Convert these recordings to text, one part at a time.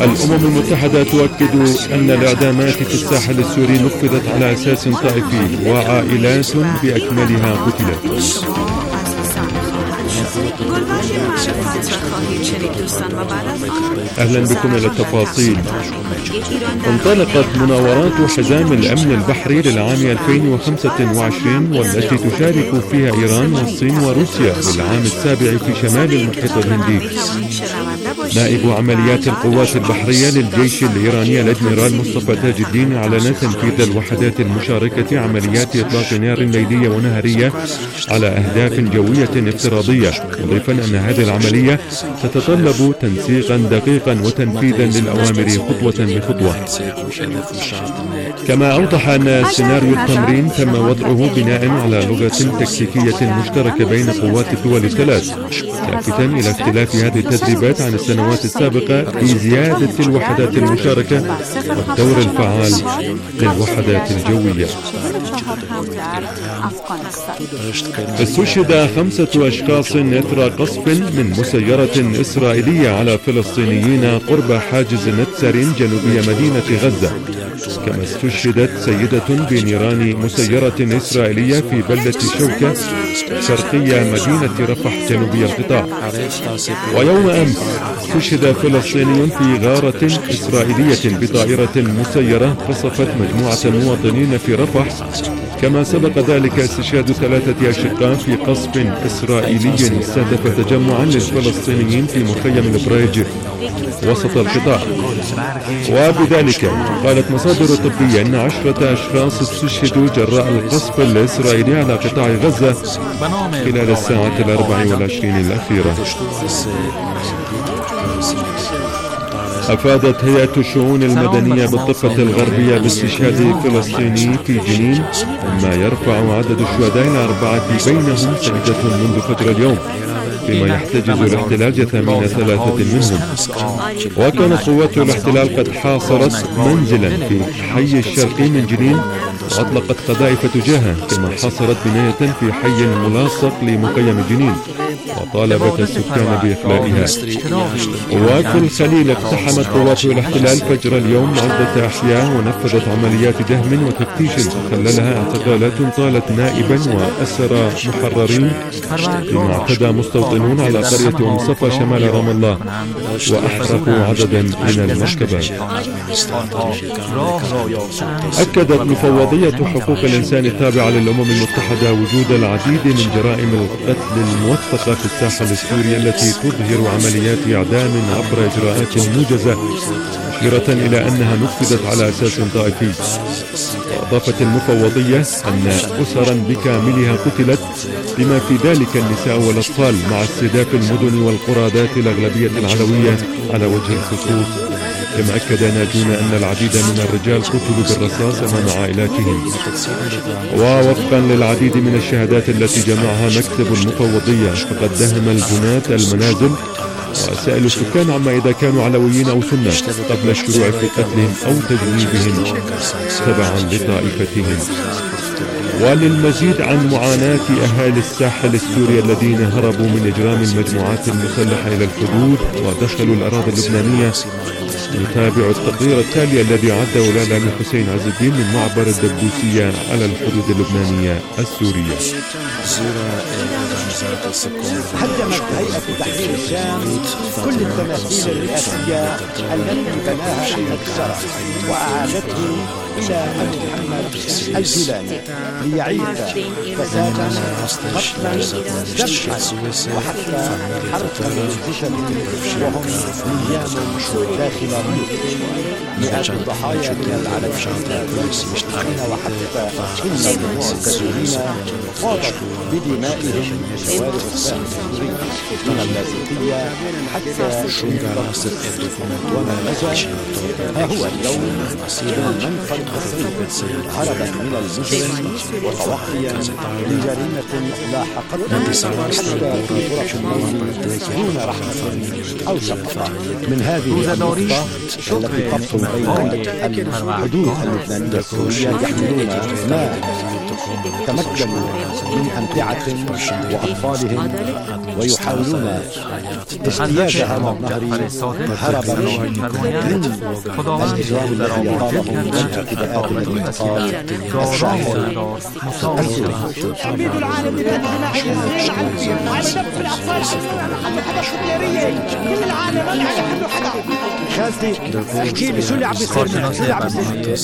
الأمم المتحدة تؤكد أن الإعدامات في الساحل السوري نفذت على أساس طائفي وعائلات بأكملها قتلت. أهلا بكم إلى التفاصيل. انطلقت مناورات حزام الأمن البحري للعام 2025 والتي تشارك فيها إيران والصين وروسيا للعام السابع في شمال المحيط الهندي. نائب عمليات القوات البحرية للجيش الإيراني الأدميرال مصطفى تاج الدين أعلن تنفيذ الوحدات المشاركة عمليات إطلاق نار ليلية ونهارية على أهداف جوية افتراضية، مضيفا أن هذه العملية تتطلب تنسيقا دقيقا وتنفيذا للأوامر خطوة بخطوة. كما أوضح أن سيناريو التمرين تم وضعه بناء على لغة تكتيكية مشتركة بين قوات الدول الثلاث، لافتا إلى اختلاف هذه التدريبات عن السنوات السابقة في زيادة الوحدات المشاركة والدور الفعال للوحدات الجوية. استشهد 5 أشخاص إثر قصف من مسيرة إسرائيلية على فلسطينيين قرب حاجز نتسارين جنوبية مدينة غزة. كما استشهدت سيدة بنيران مسيرة إسرائيلية في بلدة شوكة شرقية مدينة رفح جنوبي القطاع. ويوم أمس استشهد فلسطيني في غارة إسرائيلية بطائرة مسيرة قصفت مجموعة مواطنين في رفح. كما سبق ذلك استشهاد 3 أشقاء في قصف إسرائيلي استهدف تجمعا للفلسطينيين في مخيم البريج وسط القطاع. وبذلك قالت مصادر طبية أن 10 أشخاص استشهدوا جراء القصف الإسرائيلي على قطاع غزة خلال الساعة 24 الأخيرة. أفادت هيئة الشؤون المدنية بالضفة الغربية باستشهاد فلسطيني في جنين، مما يرفع عدد الشهداء إلى 4، بينهم سيدة منذ فجر اليوم، فيما يحتجز الاحتلال جثامين 3 منهم. وكانت قوات الاحتلال قد حاصرت منزلا في حي الشرقي من جنين وأطلقت قذائف تجاهه، كما حاصرت بناية في حي ملاصق لمخيم جنين وطالبت السكان بإخلائها. وفي الخليل اقتحمت قوات الاحتلال فجر اليوم عدة أحياء ونفذت عمليات دهم وتفتيش خللها اعتقالات طالت نائبا وأسر محررين، فيما اعتدى مستوطنون على قرية أم صفا شمال رام الله وأحرقوا عددا من المركبات. أكدت مفوضية حقوق الإنسان التابعة للأمم المتحدة وجود العديد من جرائم القتل الموثقة في الساحل السوري التي تظهر عمليات إعدام عبر إجراءات موجزة، مشيرة إلى أنها نفذت على أساس طائفي. وأضافت المفوضية أن أسرا بكاملها قتلت، بما في ذلك النساء والأطفال، مع استهداف المدن والقرى ذات الأغلبية العلوية على وجه الخصوص. كما أكد ناجون أن العديد من الرجال قتلوا بالرصاص أمام عائلاتهم. ووفقا للعديد من الشهادات التي جمعها مكتب المفوضية، فقد دهم الجنات المنازل وسألوا السكان عما إذا كانوا علويين أو سنة قبل الشروع في قتلهم أو تجنيبهم تبعا لطائفتهم. وللمزيد عن معاناة أهالي الساحل السوري الذين هربوا من إجرام المجموعات المسلحة إلى الحدود ودخلوا الأراضي اللبنانية، نتابع التقرير التالي الذي عده الإعلامي حسين عز الدين من معبر الدبوسية على الحدود اللبنانية السورية. هدمت هيئة تحرير الشام كل التماثيل الرئاسية التي بناها أحمد الشرع وأعادته إلى أبي محمد الجيلاني ليعيث فسادا، قتلا، ذبحا، وحتى حرقا للجثث وهم نيام داخل بيوتهم. مئات الضحايا من العلويين والمسلمين وحتى إن المعتدلين فاضت بدمائهم شوارع الساحل السوري من اللاذقية حتى وما نجا. ها هو اليوم المنفى البصري هربا من المجرم وتوقيا لجريمة لاحقته حتى في غرف الليل دون رحمة أو شفقة. من هذه النقطة التي تفصل بين الحدود اللبنانية السورية يحملون ماء تمكنوا من أمتعة وأطفالهم ويحاولون اجتيازها من النهر هربا من الإجرام الذي يطاله من اعتداءات الاغتصاب الشاحن السوري. تلميذ العالم لأننا عايزين على دفع الأطفال كل العالم أنا يحلوا حدا. خالتي احكي لي شو اللي عم بيصير معك؟ شو اللي عم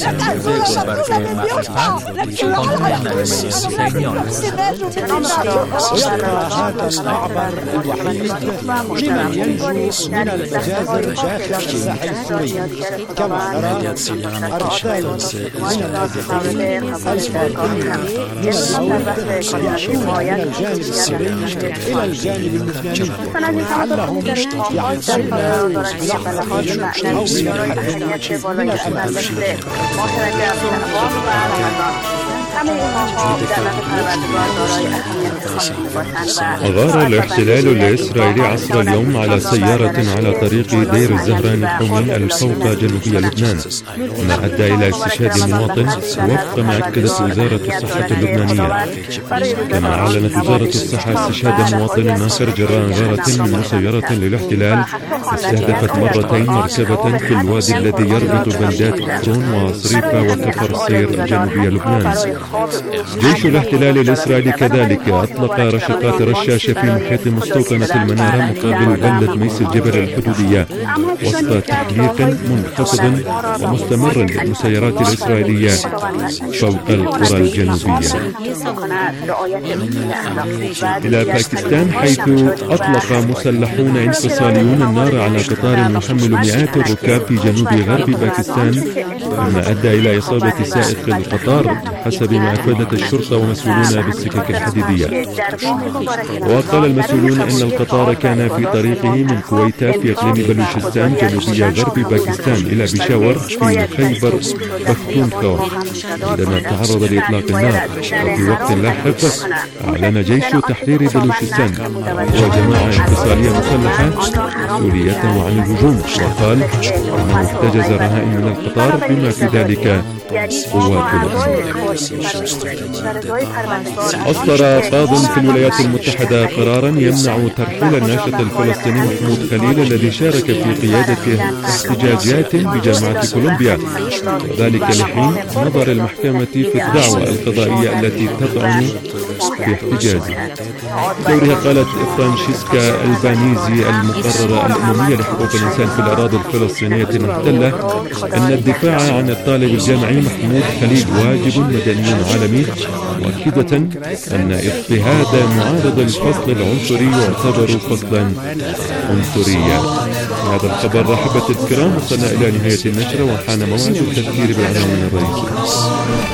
ويبقى هذا المعبر الوحيد لمن ينجو من المجازر داخل الساحل السوري. كما نرى أرسال من اللاجئين 1200 من الموت يمشون من الجانب السوري إلى الجانب اللبناني لعلهم يحصلون بلحظة أو من الحرب من الأمل. أغار الاحتلال الإسرائيلي عصر اليوم على سيارة على طريق دير الزهران الحومي الفوق جنوبي لبنان، ما أدى إلى استشهاد مواطن وفق ما أكدت وزارة الصحة اللبنانية. كما أعلنت وزارة الصحة استشهاد مواطن آخر جراء غارة من مسيرة للاحتلال استهدفت مرتين مركبة في الوادي الذي يربط بلدات أكرون وصريفة وكفر صير جنوبي لبنان. جيش الاحتلال الإسرائيلي كذلك أطلق رشقات رشاشة في محيط مستوطنة المنارة مقابل بلدة ميس الجبل الحدودية وسط تحقيق منخفض ومستمر للمسيرات الإسرائيلية فوق القرى الجنوبية. إلى باكستان، حيث أطلق مسلحون انفصاليون النار على قطار يحمل مئات الركاب في جنوب غرب باكستان، مما أدى إلى إصابة سائق القطار حسب ما أفادت الشرطة ومسؤولون بالسكك الحديدية. وقال المسؤولون أن القطار كان في طريقه من كويتا في إقليم بلوشستان جنوبي غرب باكستان إلى بيشاور في خيبر بختونخوا عندما تعرض لإطلاق النار. وفي وقت لاحق أعلن جيش تحرير بلوشستان وجماعة انفصالية مسلحة مسؤوليته عن الهجوم، وقال أنه احتجز رهائن من القطار بما في ذلك قوات الأمن. أصدر قاض في الولايات المتحدة قرارا يمنع ترحيل الناشط الفلسطيني محمود خليل الذي شارك في قيادة احتجاجات بجامعة كولومبيا، وذلك لحين نظر المحكمة في الدعوى القضائية التي تطعن في احتجازه. دورها قالت فرانشيسكا البانيزي المقررة الأممية لحقوق الإنسان في الأراضي الفلسطينية المحتلة أن الدفاع عن الطالب الجامعي محمود خليل واجب مدني عالمي، مؤكدة أن اضطهاد معارض الفصل العنصري يعتبر فصلا عنصريا. هذا الخبر رحبت الكرام، وصلنا إلى نهاية النشرة وحان موعد التذكير بالعناوين الرئيسية.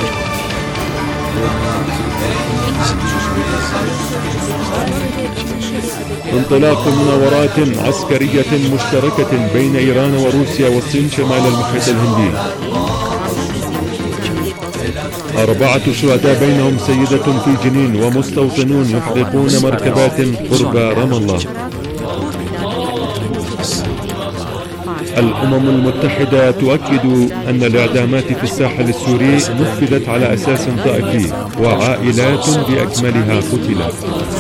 انطلاق مناورات عسكرية مشتركة بين إيران وروسيا والصين شمال المحيط الهندي. 4 شهداء بينهم سيدة في جنين ومستوطنون يحرقون مركبات قرب رام الله. الأمم المتحدة تؤكد أن الإعدامات في الساحل السوري نفذت على أساس طائفي وعائلات بأكملها قتلت.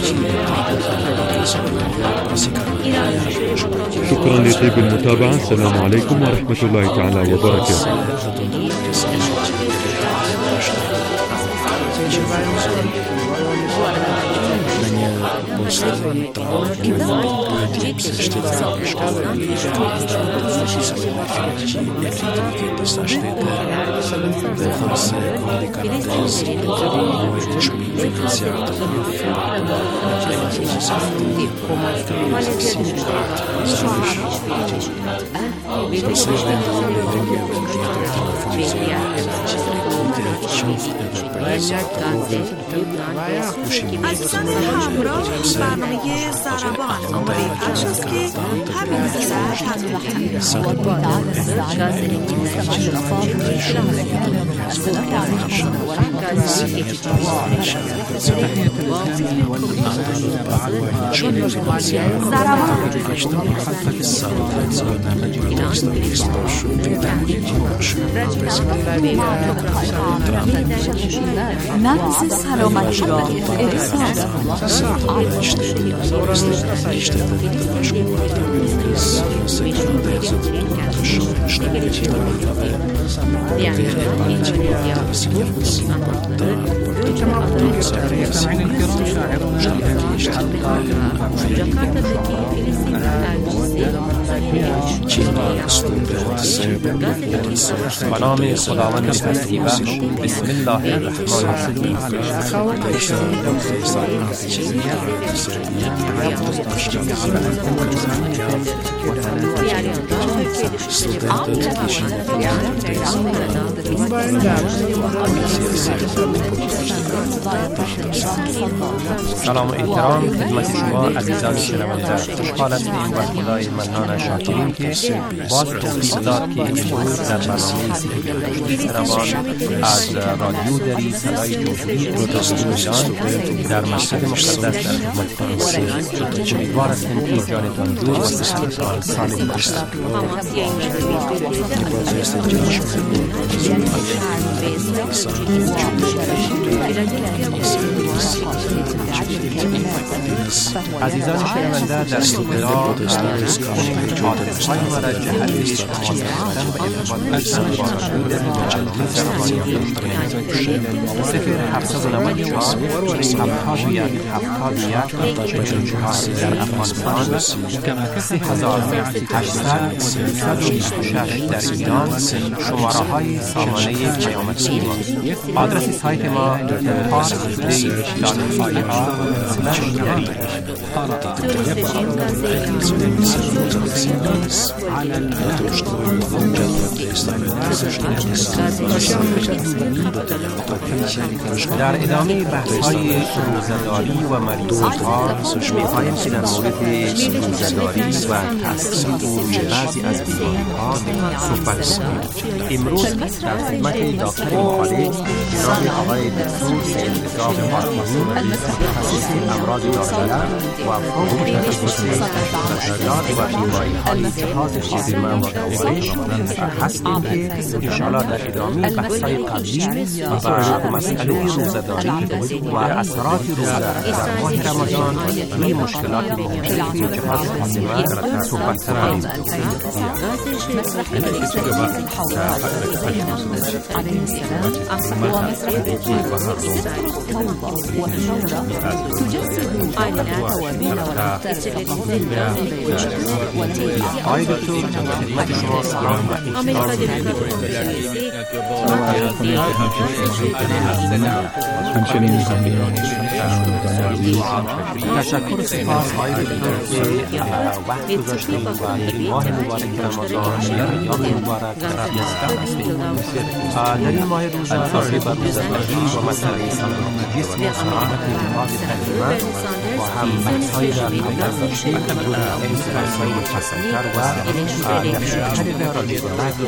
شكرا لطيب المتابعة. السلام عليكم ورحمة الله تعالى وبركاته. السنة الحمراء برنامه ضربان آماده پخش است که همین لحظه تقدیم نبض سلامتی را احساس به نام خداوند هستی بخش. بسم الله الرحمن الرحیم. سلام و احترام خدمت شما عزیزان شنونده. خوشحال هستیم و خدای منان شاکریم که باز توفیق داد که امروز در برنامه سلام از رادیو دری صدای جمهوری ایران در مسجد مقدس در خدمتتان هستیم. امیدوار هستیم که جانتان دور و صحتتان سالم باشد. عزیزان شنونده، در ابتدا عادتهای ما را جهت استفاده کردن و ارتباط داشتن با رادیو در برنامه زبانی صفر 794 71 در افغانستان، 3800 در ایران شماره های سامانه پیامکی ما. آدرس سایت ما در ادامه بحث‌های روزه‌داری و مریضی‌ها می‌خواهیم که در مورد روزه‌داری و تأثیر روی بعضی از بیماری‌ها صحبت کنیم. امروز در خدمت دکتر معالج جناب آقای دکتر سیدرضا فاطمی، متخصص امراض داخله و فوق تخصص نشریات و بیماری‌های جهاز هاضمه و گوارش هستیم که انشاءالله در ادامه بحث‌های قبلی و مسئله روزه‌داری و اثرات روزه در ماه رمضان و مشکلات مختلف جهاز هاضمه صحبت کنیم. آقای دکتر خدمت شما سلام و همچنین تشکر سپاس آقای دکتر که وقت گذاشتید و در ماه مبارک رمضان در ایام مبارک رمضان هستید. در این ماه روزه بر روزه‌داری و مسئله سلامتی جسم و سلامت جهاز هاضمه و هم بحث‌های را قبلا داشتیم و احساس‌های مفصل‌تر و دقیق‌تر را رادیو و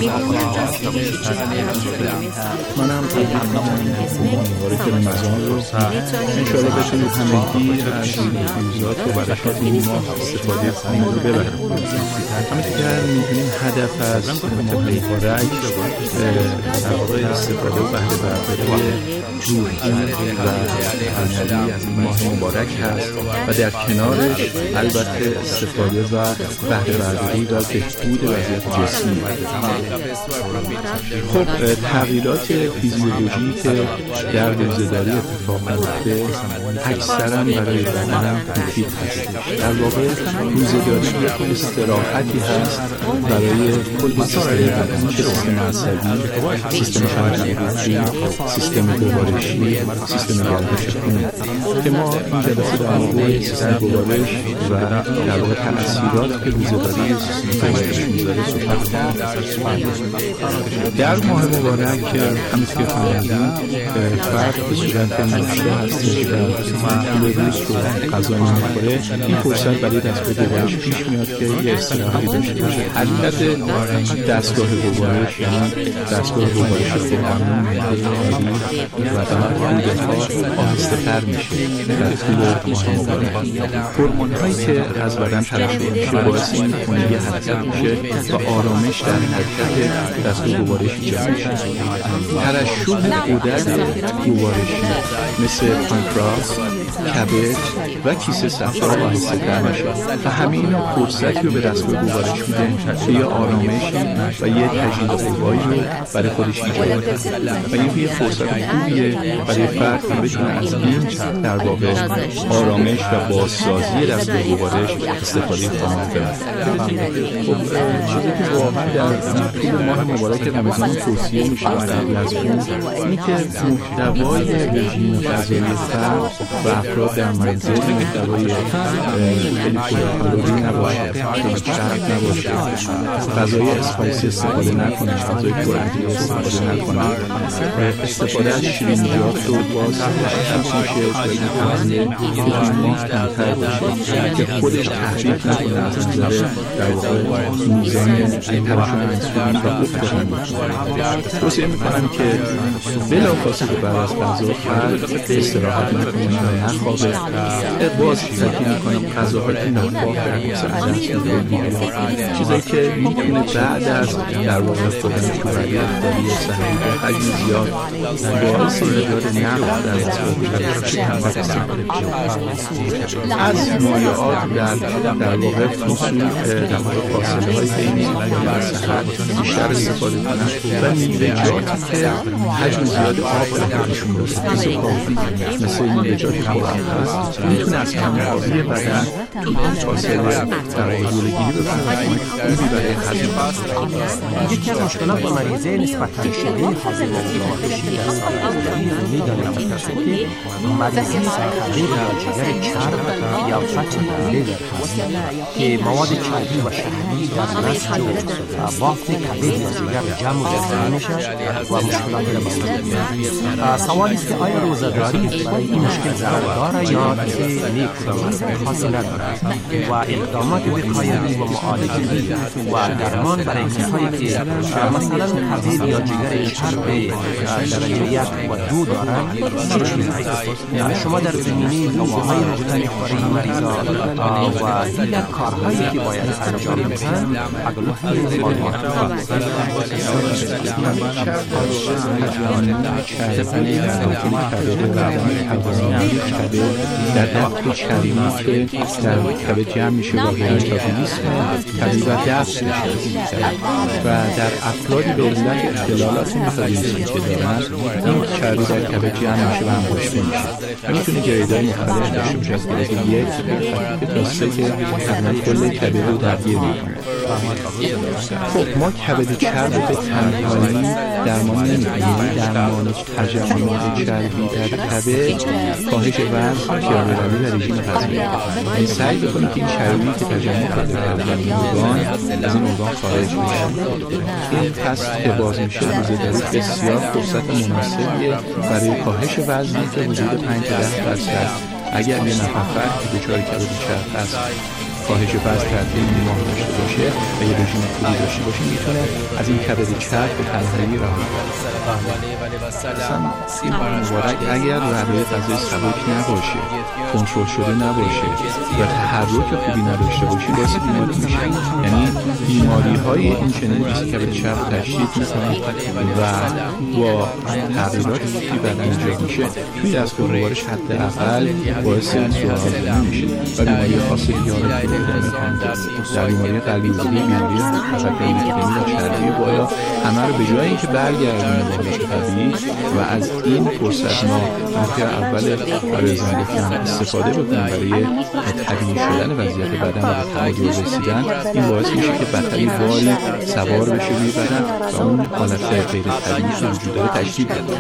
منم مبارک رمضان رو انشاءالله بتونید همگی از فیضات و برکات این ماه استفاده کامل ببرید. همونطور که می‌بینیم هدف از ماه مبارک در واقع استفاده و بهره برداری روحی و عملی از این ماه مبارک هست و در کنارش البته استفاده و بهره برداری و بهبود وضعیت جسمی. خب تغییرات فیزیولوژی که در روزه‌داری اتفاق میفته اکثرا برای بدن مفید هست. در واقع روزه‌داری یک استراحتی هست برای کل سیستم بدن، چه سیستم عصبی، سیستم تنفسی، سیستم گوارشی، سیستم گردش خون که ما این جلسه در مورد سیستم گوارش و در واقع تأثیرات که روزه‌داری سیستم گوارش می‌ذاره صحبت کنیم. در ماه مبارک همونطور که فهمیدیم فرد به صورت نوشته هستش در طول روز رو غذا نمیخوره، این فرصت برای دستگاه گوارش پیش میاد که یه استراحتی داشته باشه. حقیقت دستگاه گوارش یعنی دستگاه گوارش پرهورمون و کودتا آهسته تر میشه در طول ماه مبارک. هورمون‌هایی که از بدن ترشح میشه باعث این میکنه یه حرکت میشه و آرامش در حرکت دستگاه گوارش ایجاد میشه. ترشح غدد گوارشی مثل پانکراس، کبد و کیسه صفرا آهسته تر میشه و همه اینا فرصتی رو به دستگاه گوارش میده که یه آرامشی و یه تجدید قوایی رو برای خودش ایجاد کنه و این یه فرصت خوبیه برای فرد که بتونه از این در واقع آرامش و بازسازی دستگاه گوارش استفاده کامل کنه. خب چیزی که واقعا در طول ماه مبارک رمضان توصیه میشه برای از اون اینی که محتوای رژیم غذایی فرد و افراد در منزل محتوای خیلی پرکالری نباشه، خیلی چرب نباشه، غذای اسپایسی استفاده نکنه، غذای پرانرژی استفاده نکنه، استفاده از شیرینیات رو باز میشه خیلی تغذیه که ماه کمتر باشه که خودش تحریک نکنه از نظر در واقع میزان ترشح انسولین و گفتشن توصیه میکنم که بلافاصله بعد از غذا فرد استراحت نکنه و نخوابه. باز تاکید میکنم غذاهای ناپاک در مثل چیزایی که میتونه بعد از در واقع خوردن شورای افطاری یا سحری با حجم زیاد باعث ایجاد نقص در از مایعات در واقع فصول در واقع فاصله های بین سحر بیشتر استفاده کنن و میوه‌جاتی که حجم زیاد آب در خودشون داره مثل کافی، مثل میوه‌جات پرآب میتونه از کم‌آبی بدن فاصله در واقع جلوگیری بکنه خوبی برای حجم. یکی از مشکلات با مریضه نسبتاً شدید هاضمه‌ای در سال‌های می‌دانیم که مریضی کبد یا جگر چرب یا فتح لیور هست که مواد چربی و شحمی در نسج و بافت کبد یا جگر جمع و جذب میشه و مشکلات را سوالی است که آیا روزه‌داری برای این مشکل ضرر دارد یا نیک خاصی ندارد و اقدامات وقایوی و معالجه‌ای و درمان برای کسایی که مثلا کبد یا جگر چرب درجه 1 و 2 دارند شما در زمینه دواهای مختلف برای مریضان و دیگر کارهایی که باید انجام بدهند اگر لطفاً معلومات در داخل چربی که در کبد جمع میشه و متابولیسم طبیعی و دفع میشه و در افرادی به علت اختلالات متابولیسمی که دارن این چربی در کبد جمع میشه و انباشته میشه و میتونه گریدهای مختلف داشته باشه از گرید 1 تا 3 که تقریبا کل کبد رو درگیر میکنه. خب ما کبد چرب به تنهایی درمان نمی‌کنیم. درمان تجمعات چربی در کبد کاهش وزن، پیاده‌روی و رژیم غذایی. این سعی بکنید که این چربی که تجمع کرده در ارگان از این ارگان خارج بشه. این پس که باز میشه روزه‌داری بسیار فرصت مناسبیه برای کاهش وزنی که حدود 5 تا 10% اگر یه نفر فرد که دچار کبد چرب هست کاهش وزن در طی ماه داشته باشه و یه رژیم خوبی داشته باشه میتونه از این کبد چرب به تنهایی رها کنه. مثلا این مبارک اگر رعایت غذایی سبک نباشه، کنترل شده نباشه و تحرک خوبی نداشته باشه باعث بیماری میشه. یعنی بیماری های این چنین مثل کبد چرب تشدید میکنن و با تغییراتی که بدن ایجاد میشه توی دستگاه گوارش حداقل باعث سوءهاضمه میشه و بیماری خاص در بیماری قلبی، بیماری شکر مقدمی و چربی بالا همه رو به جای اینکه برگردونیم به روش طبیعی و از این فرصت ما نکته اول برای زنده کردن استفاده بکنیم برای طبیعی شدن وضعیت بدن و به تعادل رسیدن، این باعث میشه که بدتری باری سوار بشه روی بدن و اون حالت غیر طبیعی که وجود داره تشدید بده.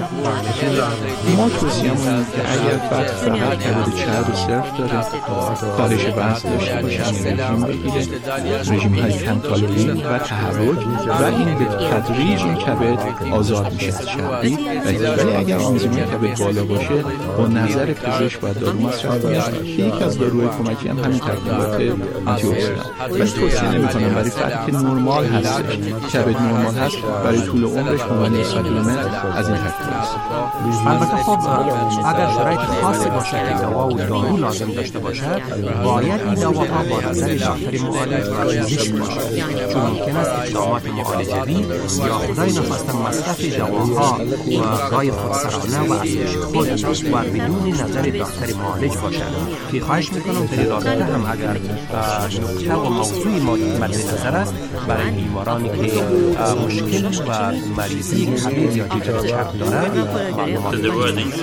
ما توصیه‌مون اینه که اگر فرد فقط کبد چرب صرف داره، کاهش وزن داشته باشه، رژیم بگیره، رژیم‌های کم کالری و تحرک و این به تدریج این کبد آزاد میشه از چربی. ولی اگر آنزیم کبد بالا باشه، با نظر پزشک باید دارو مصرف کنه. یکی از داروهای کمکی هم همین ترکیبات آنتی اکسیدان. ولی توصیه نمی‌کنم برای فردی که نرمال هستش، کبد نرمال هست، برای طول عمرش ممکنه ساپلمنت از این ترکیبات استفاده. البته خب اگر شرایط خاصی باشه که دوا و دارو لازم داشته باشد، باید این دواها با نظر دکتر معالج و پزشک باشد، چون ممکن است اقدامات معالجوی یا خدای نخواسته مصرف دواها و غیر خودسرانه و از خود و بدون نظر دکتر معالج باشد. که خواهش میکنم در رابطه هم اگر نکته و موضوعی مد نظر است برای بیمارانی که مشکل و مریضی کبد یا جگر چرب دارند معلومات بدهید.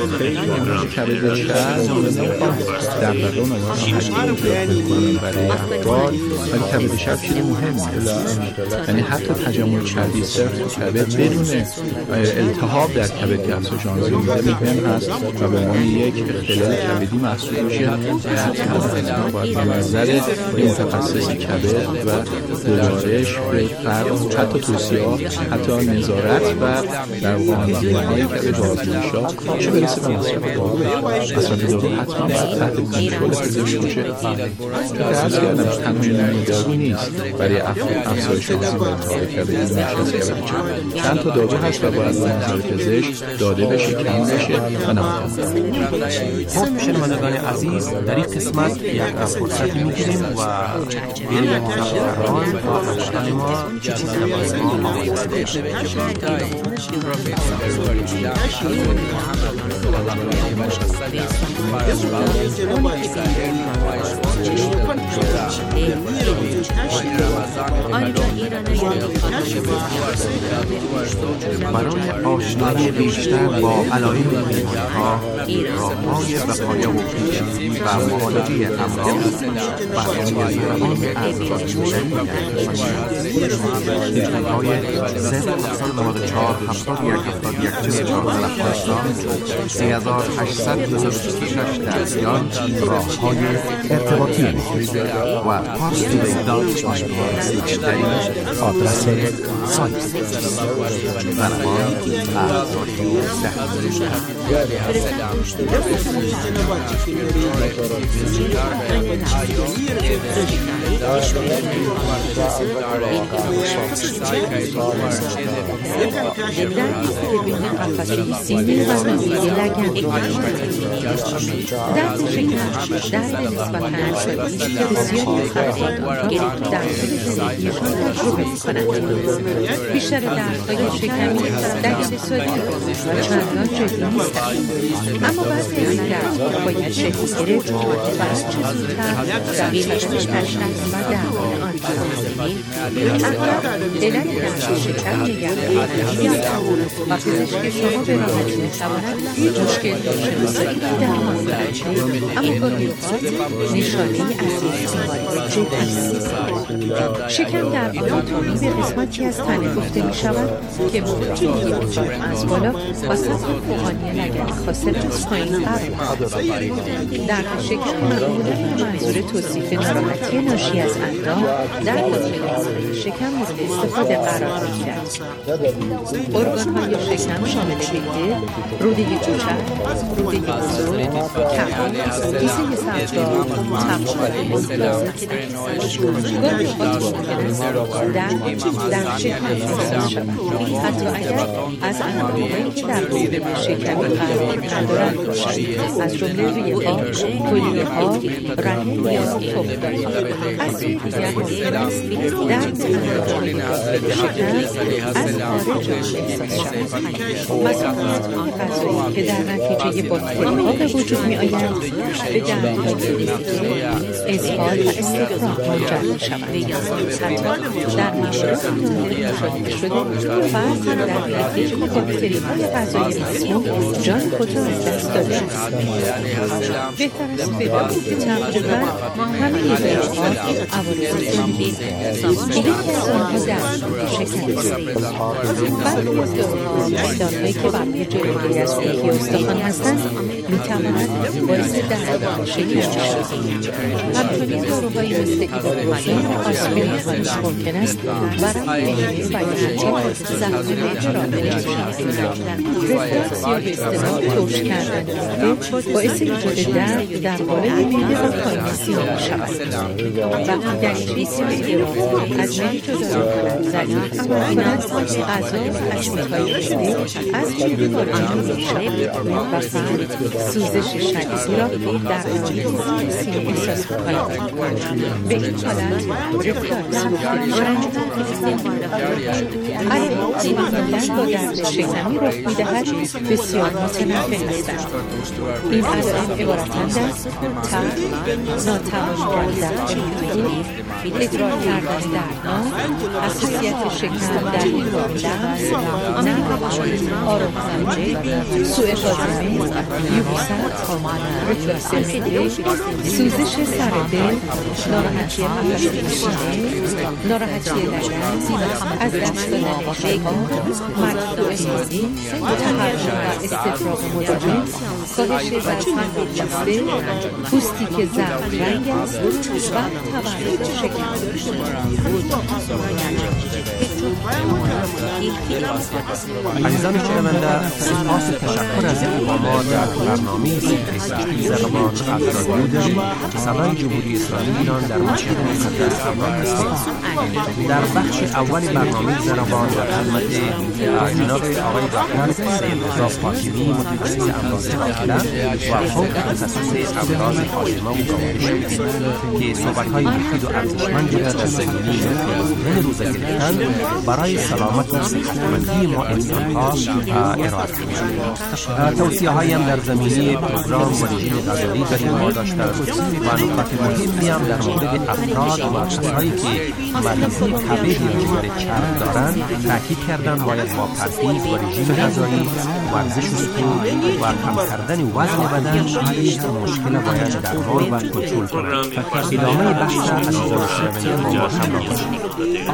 کبد چرب دغدغه و نگرانی کنیم برای افراد، ولی کبد چرب چیز مهمه. یعنی حتی تجمع چربی صرف کبد بدون التهاب در کبد که افزایش آنزیم مهم هست و به عنوان یک اختلال کبدی محسوب میشه. حتما باید به نظر متخصص کبد و گزارش به فرد، حتی توصیه‌ها، حتی نظارت و در واقع آنزیم‌های کبد و آزمایش‌ها چه برسه به مصرف دارو. مصرف دارو حتما باید تحت کنترل پزشک باشه. که عرض کردم تنها دارو نیست برای افزایش آنزیم التهاب کبدی و نشست کبد چرب. چند تا دارو هست و باید با نظر پزشک داده بشه، کم بشه و نماینده. خب شنوندگان عزیز، در این قسمت یک فرصتی میگیریم و بین دکتران و همکاران ما چه چیزی رو باید ما آموزش برای آشنایی بیشتر با علائم بیماری‌ها، راه‌های وقایع و پیشگیری و معالجه امراض، برنامه زیربان ارزیابی تلفن‌های 094 71 71 44 3826 درزیان راه‌های ارتباطی و پارس‌توی.com آدرس سایت زمان بیشتر دردهای شکمی در اقتصادی و چندان جدی نیستند، اما بعضی از این دردها باید شکل گرفت و هرچه زودتر دقیقش تشخیص و درمان آن کنیم. اغلب علت درد شکم نگرانی و پزشک شما به راحتی میتواند مشکل شناسایی و درمان کند، اما گاهی اوقات نشانه اصلی بیماری جدی است. شکم در آناتومی به قسمتی از تنه گفته می شود که موقعی از بالا با سطح فوقانی لگن خاصر از پایین قرار درد شکم معمولا به منظور توصیف ناراحتی ناشی از اندام در داخل شکم مورد استفاده قرار می‌گیرد. ارگان‌های شکم شامل معده، روده جوچه، روده بزرگ، کبد، کیسه سرطان، تبخاله، پلاستیک گاهی اوقات ممکن است در شکم احساس شود، حتی اگر از علائمی که در روده شکمی قرار ندارند باشد، از جمله ریه‌ها، پلی‌ها، رنه یا تخم‌دانی. از سوی دیگر درد شکم از خارج احساس شود. مسئولیت‌های غذایی که در نتیجه باکتری‌ها به وجود می‌آیند به دردهای اسهال و استفراغ منجر می‌شوند. حتی در موارد مشاهده شده فرد در نتیجه باکتری‌های غذایی مسموم جان خود را از دست داده است. بهتر است بدانید که تقریبا همه گیاه‌ها عوارض جانبی یکی از آنها درد شکم است. برخی از داروهایی که برای جلوگیری از پوکی استخوان هستند می‌توانند باعث درد شکم شوند. همچنین داروهایی مثل ایبوپروفن و آسپرین ممکن است برای بهبود بیانچه زخم معده را بنشانند. رفلکس یا به اصطلاح ترش کردن معده باعث ایجاد درد در بالای معده و پایین سینه می‌شود. وقتی دریچه سینه را از معده جدا می‌کند ضعیف کنند غذا و اشتهای معده از جلوی وارد می‌شود و فرد سوزش شدیدی را در حال سینه احساس می‌کند. به این حالت رفلکس گفته می‌شود. علائم معمولاً با درد شکمی رخ می‌دهد بسیار متنوع هستند. این علائم عبارتند از تب، ناتوانی کردن ادرار کردن دردناک، حساسیت شکم در هنگام لمس، نقش، آرام‌کننده، سوء هاضمه، یبوست، رفلکس معده، سوزش سر دل، ناراحتی نفس، ناراحتی لگن، از دست دادن شکم، مردم احساسی، تحرک و استفراغ مداوم، کاهش وزن بسته، پوستی که زرد رنگ است و تورم شکم. عزیزان شنونده، سپاس تشکر از ما در برنامه سیدی زبان افرادی داریم که صدای جمهوری اسلامی ایران در مشهد مقدس همراه هستیم. در بخش اول برنامه زبان در خدمت جناب آقای دکتر سید رضا فاطمی متخصص امراض داخله و فوق تخصص امراض هاضمه و گوارش که صحبت‌های مفید و ارزشمندی را در زمینه نوشیدن روزه گرفتن برای سلامت و صحتمندی ما انسان‌ها ارائه کنیم. توصیه‌هایم در زمینه پروگرام و رژیم غذایی داریم ما داشتن و نکات مهمی هم در مورد افراد و کسایی که مریضی کبد یا جگر چرب دارند تاکید کردن باید با پرهیز و رژیم غذایی، ورزش و سپورت و کم کردن وزن بدن این مشکل باید درمان و کنترل کنند. ادامه بحث عزیزان شنونده با ما همراه باشید.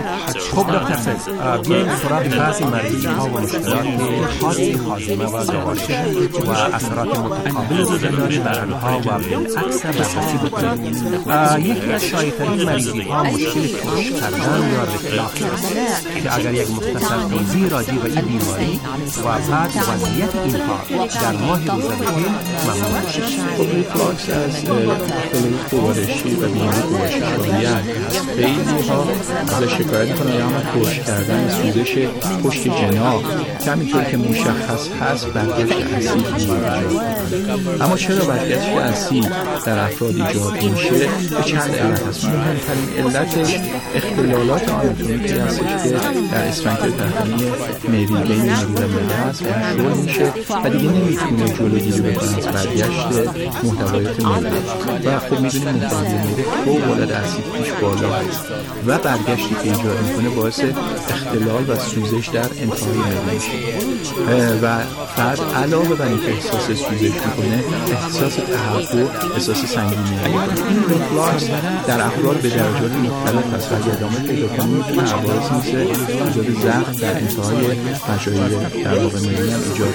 خب دکتر صاحب، بیاییم سراغ بعضی مریضی‌ها و مشکلات خاص هاضمه و گوارش و اثرات متقابل روزه‌داری بر آنها و بالعکس بررسی بکنیم. یکی از شایع‌ترین مریضی‌ها مشکل ترش کردن یا رفلاکس است که اگر یک مختصر توضیح راجع به این بیماری و بعد وضعیت اینها در ماه روزه بگیم ممنون می‌شیم. رفلاکس از اختلال گوارشی و بیماری گوارش شایع است. خیلی‌ها از شکایت می‌کنند یا هم ترش کردن، سوزش پشت جناح که همینطور که مشخص هست برگشت اسید ایجاد می‌کنند. اما چرا برگشت اسید در افراد ایجاد میشه؟ به چند علت است. مهمترین علتش اختلالات آناتومیکی هستش که در اسفنکتر دهانی معده بین معده و معده هست و شل میشه و دیگه نمیتونه جلوگیری بکنه از برگشت محتویات معده و خب میدونیم محتویات معده فوق‌العاده اسیدیش بالا هست و برگشتی که ایجاد میکنه باعث اختلال و سوزش در انتهای معده میشه و فرد علاوه بر اینکه احساس سوزش میکنه احساس تهوع، احساس سنگینی میکنه. این رفلاکس در افراد به درجات مختلف است و اگر ادامه پیدا کنه میتونه عوارض مثل ایجاد زخم در انتهای مجاری در واقع معده هم ایجاد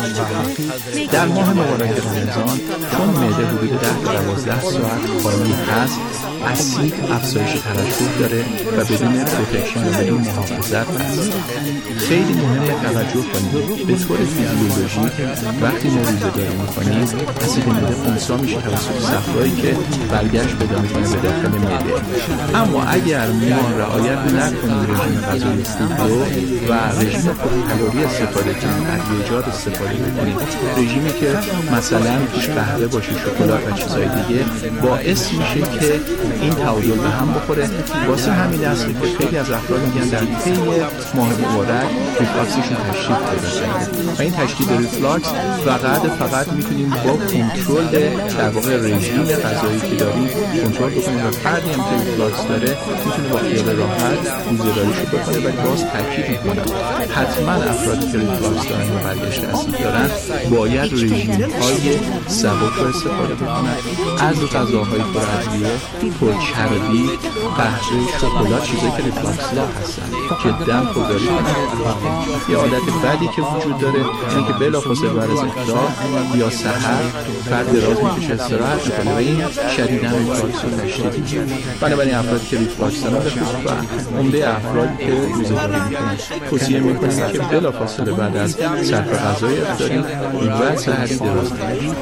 کنه. در ماه مبارک رمضان چون معده حدود 10 تا 12 ساعت خالی هست، اسید افزایش ترشح داره و بدون پروتکشن و مورد محافظت هست. خیلی مهمه توجه کنید به طور فیزیولوژیک وقتی ما روزه‌داری می‌کنیم اسید معده خنثی میشه توسط صفرایی که برگشت پیدا می‌کنه به داخل معده. اما اگر ما رعایت نکنیم رژیم غذایی خوب و رژیم پرکالری استفاده کنیم، ادویه‌جات استفاده کنیم، رژیمی که مثلا توش قهوه باشه، شکلات و چیزهای دیگه، باعث میشه که این تعادل به هم بخوره. واسه همین است که خیلی از افراد میگن در طی ماه مبارک ریفلاکسشون تشدید پیدا کرده و این تشدید ریفلاکس فقط میتونیم با کنترل در واقع رژیم غذایی که داریم کنترل بکنیم و فردی هم که ریفلاکس داره میتونه با خیال راحت روزه‌داریشو بکنه. ولی باز تاکید میکنم حتما افرادی که ریفلاکس دارن و برگشت اسید دارن باید رژیم‌های سبک رو استفاده بکنن، از غذاهای پر ادویه، پر چربی، قهوه، شکلات، چیزایی که ریفلاکس لا هستن جدا خودداری کنن. یه عادت بدی که وجود داره اینه که بلافاصله بعد از افطار یا سحر فرد دراز میکشه، استراحت میکنه و این شدیداً ریفلاکس رو تشدید میکنه. بنابراین افرادی که ریفلاکس دارن و عمده افرادی که روزه‌داری میکنن توصیه میکنیم که بلافاصله بعد از صرف غذای افطاری و سحری دراز بکشید.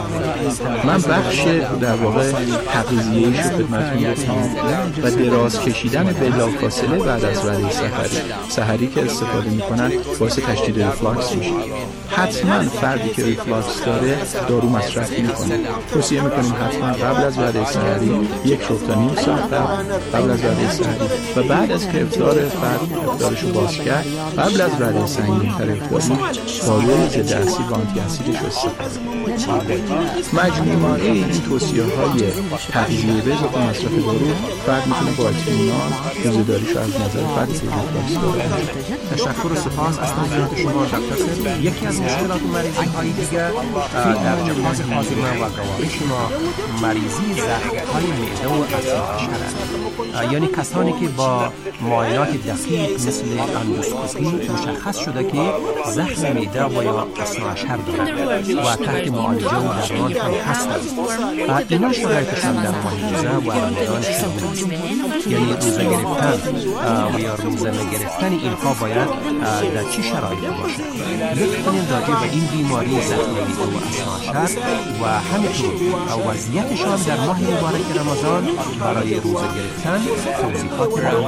من بخش در واقع تغذیه‌ای رو خدمتتون گفتم و دراز کشیدن بلافاصله بعد از وعده سحری که استفاده میکنن باعث تشدید ریفلاکس میشه. حتما فردی که ریفلاکس داره دارو مصرف میکنه. توصیه میکنیم حتما قبل از وعده سحری 1 تا نیم ساعت قبل از وعده سحری و بعد از که افطارشو باز کرد قبل از وعده سنگین‌تر افطاری داروی ضد اسید و آنتی اسیدش رو استفاده. مجموعه این توصیه‌های تغذیه به اضافه مصرف دارو فرد میتونه با اطمینان روزه‌داریش از نظر فرد ریفلاکس داره. تشکر و سپاس از توضیحات شما دکتر. یکی از مشکلات مریضی‌های دیگر در جهاز هاضمه و گوارش ما مریضی زخم‌های معده و اسیدشر است. یعنی کسانی که با معاینات دقیق مثل اندوسکوپی مشخص شده که زخم معده و یا اسناشر دارند و تحت معالجه و درمان هم هستند. اینا شرایطشان در ماه روزه و رمضان چگونه؟ یعنی روزه گرفتن و یا روزه نگرفتن اینها باید در چه شرایطی باشه؟ لطف کنید راجع به این بیماری زخم معده و اسناشر و همینطور وضعیتشان در ماه مبارک رمضان برای روزه گرفتن توضیحات را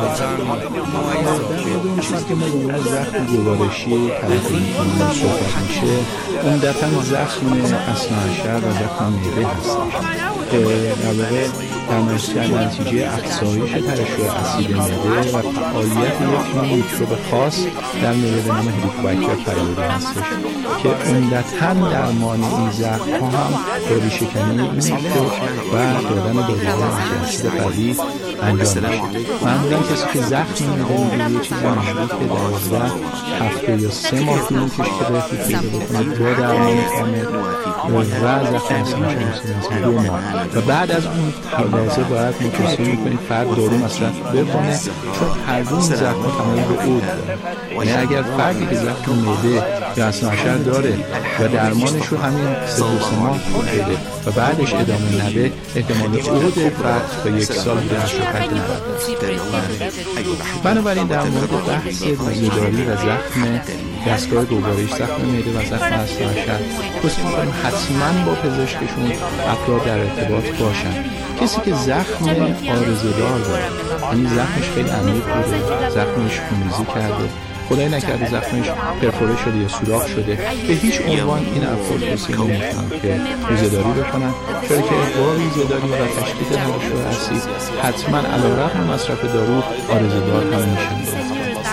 اون چیزی که ما روی زخم گوارشی تلقی می‌کنیم صحبت میشه عمدتاً زخم اسناشر و زخم معده هستش که در واقع در نتیجه افزایش ترشح اسید معده و فعالیت یک میکروب خاص در معده به نام هلیکوباکتر پایلوری هستش که عمدتاً درمان این زخم‌ها هم داروشکنی این میکروب و دادن داروهای آنتی اسید قوی انجام میشه. معمولاً کسی که زخم معده میگیره یه چیزی مشابه که 12 هفته یا 3 ماه طول می‌کشه که بهتون پیدا بکنید با درمان کامل و زخم اسناشر 2 ماه و بعد از اون لازم باید توصیه میکنید فرد دارو مصرف بکنه چون هر دو زخم تمایل به عود داره. یعنی اگر فردی که زخم معده یا اسناشر داره و درمانش رو همین 3 ماه بده و بعدش ادامه نده احتمال عود فرد تا 1 سال درش رو حد نداره. بنابراین در مورد بحث روزه‌داری و زخم دستگاه گوارش، زخم معده و زخم اسناشر توصیه میکنیم حتما با پزشکشون افراد در ارتباط باشن. کسی که زخم عارضه‌دار داره یعنی زخمش خیلی عمیق بوده، زخمش خونریزی کرده، خدای نکرده زخمش پرفوره شده یا سوراخ شده، به هیچ عنوان این افراد توصیه نمی‌کنم که روزه‌داری بکنن، چون که با روزه‌داری و تشدید ترشح اسید حتما علیرغم مصرف دارو عارضه‌دار هم میشه.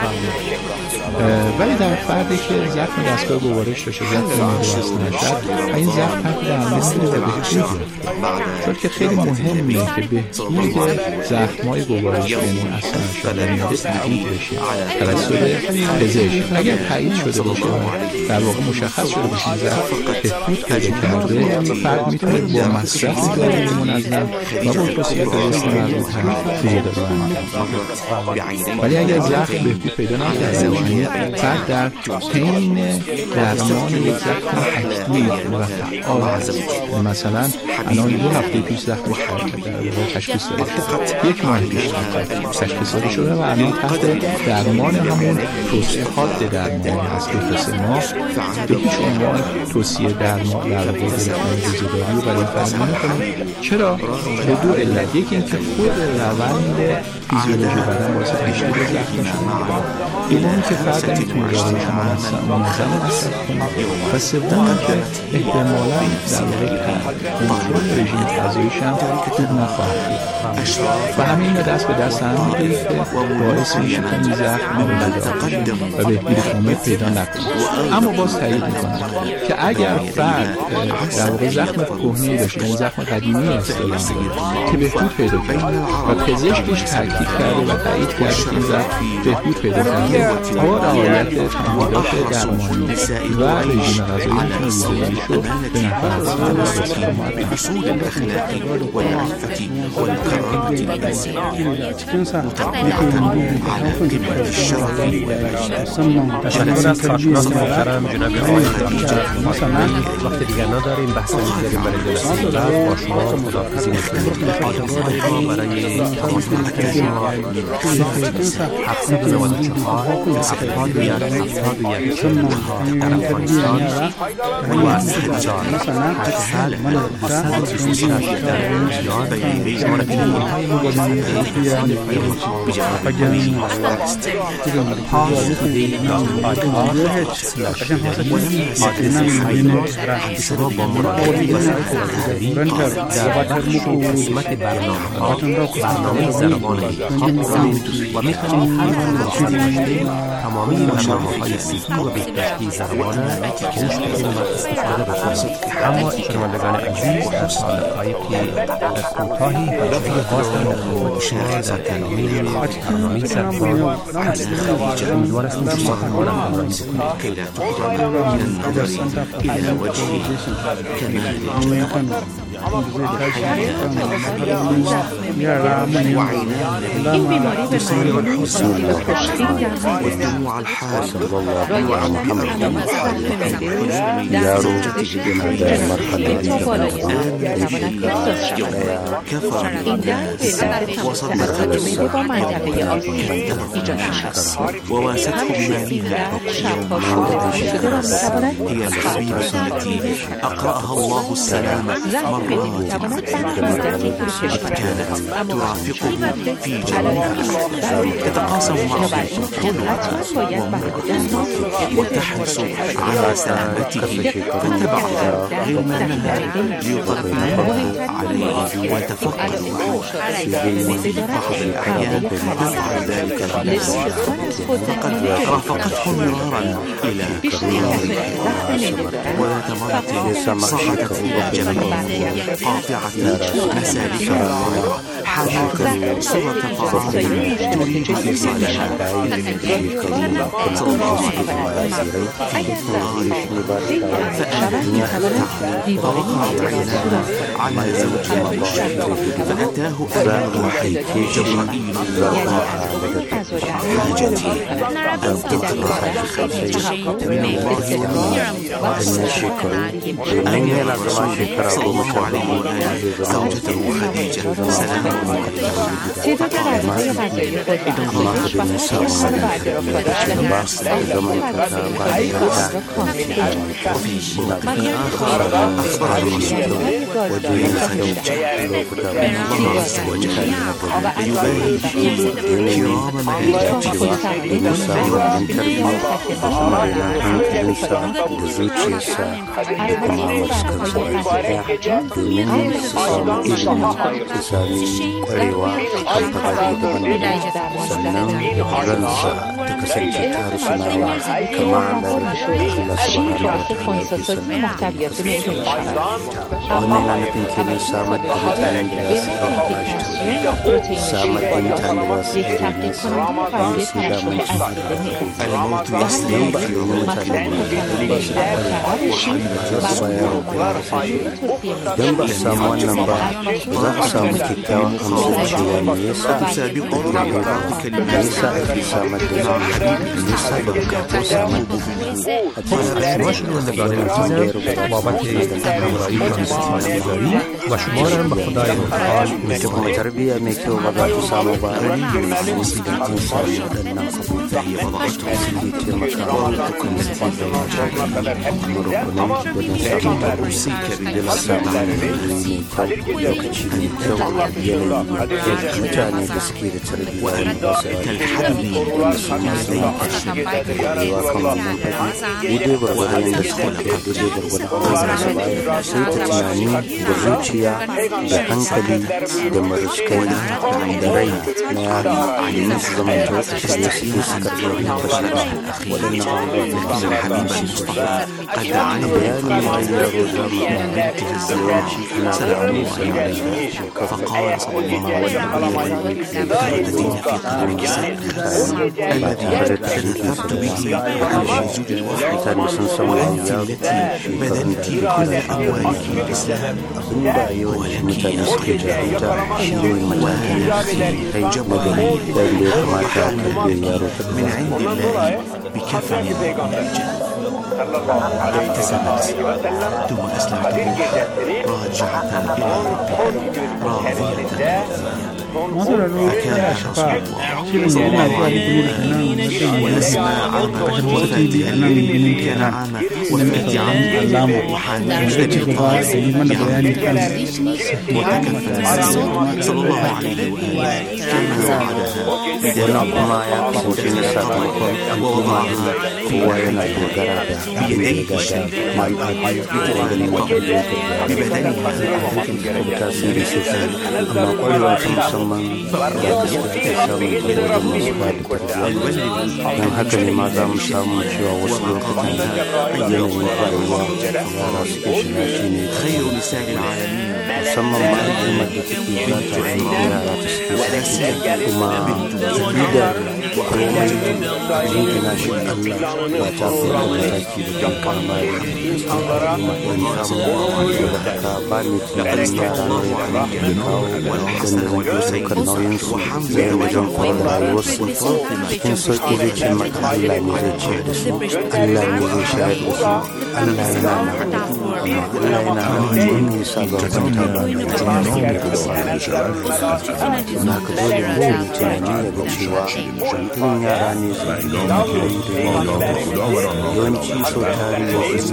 ولی در فردی که زخم دستگاه گوارش داشته، زخم معده اسناشر، این زخم تحت درمان میره و بهبود یافته، چون که خیلی مهمه که بهبود زخم‌های گوارش یعنی اسناشر در معده تایید بشه توسط پزشک. اگر تایید شده باشه و در واقع مشخص شده باشه زخم بهبود پیدا کرده، فرد میتونه با مصرف داروی منظم و با توصیه درست مربوطه روزه‌داری انجام بده. ولی اگر زخم بهبود تفاوتی پیدا نکرده. یعنی فرد در حین درمان یک زخم اکتیو و فعال هست. مثلا الان 2 هفته پیش زخمش تشخیص داده، 1 ماه پیش تشخیص داده شده و الان تحت درمان همون توصیه حاد درمانی هست که ما به هیچ عنوان توصیه درمان در واقع زیزوداری رو برای فرد نمی‌کنیم. چرا؟ به 2 علت. یکی اینکه خود روند فیزیولوژی بدن باعث تشکیل زخم شده، دوم که فرد نمیتونه داروش منظم مصرف کنه و سوم که احتمالاً در واقع کنترل رژیم غذاییش هم خوب نخواهد بود و همین دست به دست هم می‌گیره که باعث میشه که این زخم و بهبود کامل پیدا نکنه. اما باز تایید میکنم که اگر فرد در واقع زخم کهنه‌ای داشته، این زخم قدیمی اصطلاحاً که بهبود پیدا کرده و پزشکش تاکید کرده و تایید کرده که این زخم بهبود پیدا کرده، با رعایت تمرینات درمانی و رژیم غذایی میتونه رو به نفع فرد و سلامت بحصول الأخلاق والعفة والكرامة الإنسانية مطبقة على قمة الشرف والبلاغة. تشکر از کارشناس محترم جناب آقای خدیجه. وقت دیگر نداریم، بحث دیگری برای جلسه بعد با شما خداحافظی می‌کنیم. آدرس‌ها برای تماس شما 794 در افغانستان و برنامه زربان و میتونید تمامی برنامه‌های صحی و بهداشتی زربان گوش بدید و استفاده بکنید. اما شنوندگان عزیز، در دقایقی کوتاهی برای بازدارندگی شما در برنامه زربان هستید. امیدوار هستیم شما همراه همراهی بکنید. من النظر إلى وجهه كمال این بیماری به والدموع الحارة وواسته بمالها هي الحبيبة التي أقرأها الله السلامة مرات وقد كانت ترافقه في جميعها تتقاسم معه وتحرص على سلامته فتبعها غلمانها ليطمئنوا عليه ويتفقدوا وفي بعض الأحيان يفعل ذلك الناس فقد رافقته مرارا إلى وذات مرة صعدت جبلية قاطعة مسالكها حاجة صورة طعام تريد إيصالها صلى الله عليه فأنت ووقعت عيناه على زوجها فأتاه أبا الوحي جبرائيل حاجتي أن تطلع خديجة من الله وأن صلى الله عليه وآله زوجته خديجة سلام وفي موقف آخر أخبر الرسول ودين خديجة أن الله عز وجل يبارك كرام الموت يسري في موت Jamba sama namba za sama kyakkyawan amsoci wani yasa تسابقون ببعض كلمات bisa bisa madina nisa da bukatun samar da شما شنوندگان عزیز بابت همراهی با سخنگویی و شما را به خدای متعال da kuma tarbiyya mai kyau ba za ta samu ba idan an samu waɗannan abubuwa da taimakawa da kuma rukunai wajen samun tarusi da samun lokaci mai kyau yanayi mutane da suke da tarbiyya wanda ba su rayuwa kan wannan fadi daidai gwargwadon da suka kai daidai gwargwadon da su bayar sai ta tunani da zuciya da hankali da mariskai da rai na yara domin su zama ta wata shirye su su karɓi wani fasara waɗannan abubuwan da su bayanin mai yaro za mu yawanci ana bayani sama da shekaru ba tare da tarihin su da mutane sun san wani yaro shekarun da abin da yawanci mutane suke jahilta shi ne matakin da suke kai na gari da ya kamata a karbe yaro ta اعتزمت ثم أسلمت راجعة إلى ربها راضية فكان رسول الله صلى الله عليه وسلم ولما عام وفاة أبيه كان عام وفاة عمه وحان الطائف وتكفل النبي صلى الله عليه وآله كما وعدها ونظم يقصد نساءكم ووضعها هو ينادي بيديه ببدنها وتأثير سفن أما قل وتمسمى don haka ne ma za mu samu cewa wasu lokutan yanayin rayuwa yara suke shiga shi ne musamman ma al'ummar da take za ta haifi yara ta suke kuma da komai jinkina shi Allah ba ta fi da mataki da kan kama da al'umma samu da haka ba ne tunanin yara ne ya kawo wanda zai saukar nauyinsu zai wajen kula da rayuwarsu cikin sauƙi zai ce maka Allah ne zai ce da su Allah ne zai shayar da su Allah yana na Allah yana wani nisa ga kwanta ba da juna da na ka dole mu tunani daga cewa irin yara ne su yi da yawanci sau tari da su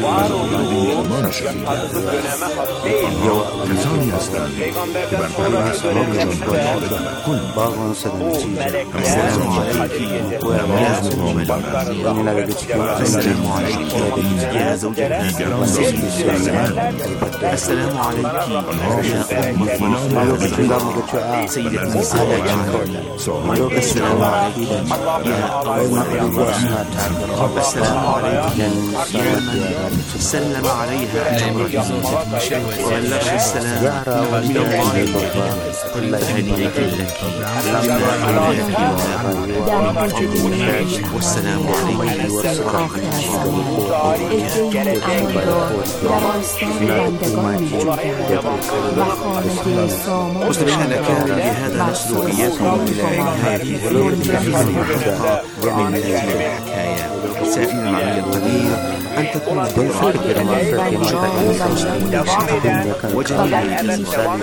babansa da natija assalamu alaikum koya ma yasu yana daga cikin asalin ya zauje wanda suke sanya السلام عليك يا أم a lokacin za mu ga cewa سيدة النساء a lokacin da ba a yi da wai abubuwa suna tare السلام عليك ya سلم عليها وبلغ السلام من الله قل هديك لك والسلام عليك مستمعينا كان بهذا نصل إياكم إلى هذه من الحكاية سائلا عن القدير أن تكون بالفكر ما وجميع الإنسان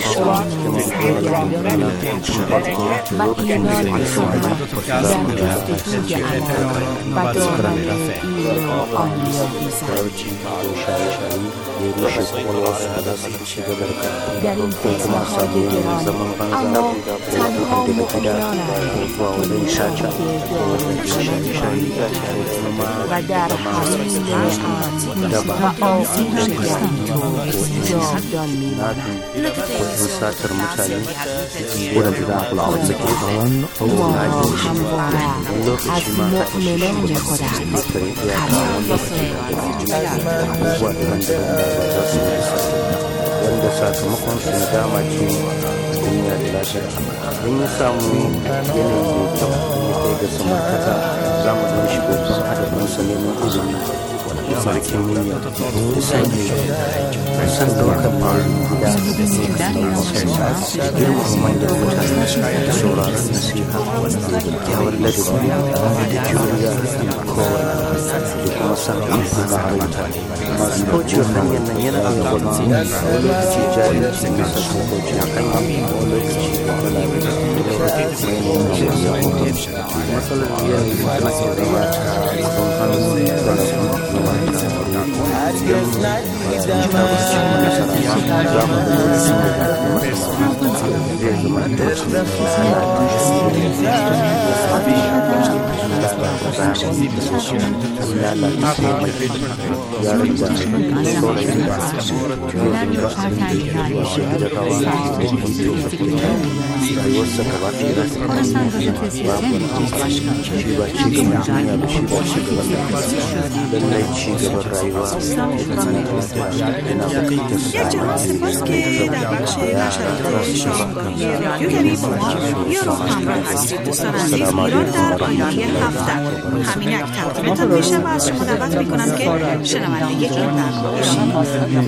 در این فتنه‌های گران اما تنها مؤمنان و در حمیم و آغوش تو جاودان می‌ماند ما همواره از مؤمنان خودت wanda sakamakon su na dama ce duniya da lafiya in ya samu yanayi mai kyau ya kai ga samartaka za mu don shi babban hadafinsa neman izini sarkin niyya da san daukar farin gida girmama manyan mutane da sauraron nasiha kyawar ladabi da juriya kowane da kuma san amfana da mutane kaucewa hanyar nan yana da wani lokaci jahilci na sassauci a kan wani lokaci matsalar yanayi da masu zama ta abin hannu da rasu na mata Yace Nasir Baske در بخش نشریات شنبه‌گاهی رادیو گریزما یا رو همراه هستید دوستان عزیز ایران در پایانی هفته. همینک تقدیمتان میشه و از شما دعوت میکنم که شنونده این برنامه باشید.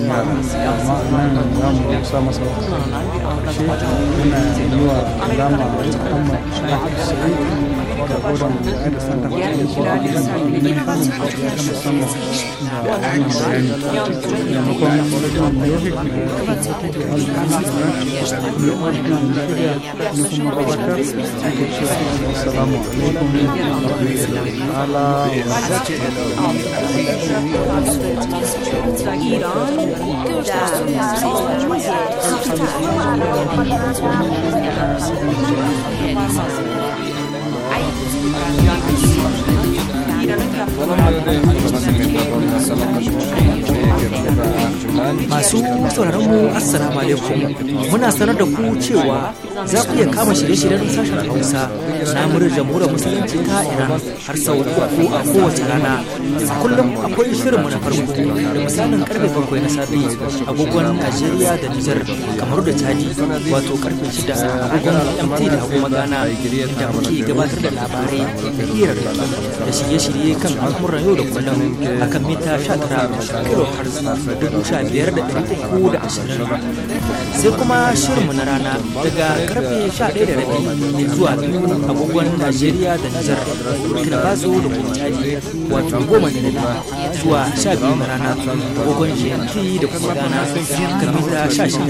Masu sauraron mu assalamu alaikum, muna sanar da ku cewa za ku iya kama shirye-shiryen sashen Hausa na muryar jamhuriyar musulunci ta Iran har sau 3 a kowace rana. Kullum akwai shirinmu na farko da misalin karfe 7 na safe agogon Najeriya da Nijar, Kamaru da Chadi, wato karfe 6 agogon MT da Hagu Magana, da muke gabatar da labarai, hirarraki da shirye-shirye kan al'amuran yau da kullum akan mita 19 kHz 15,320. Sai kuma shirinmu na rana daga karfe 11:30 zuwa 2 agogon Najeriya da Nijar, Burkina Faso da kuma Chadi, wato 10:00 zuwa 12 na rana agogon GMT da kuma Ghana kan mita 16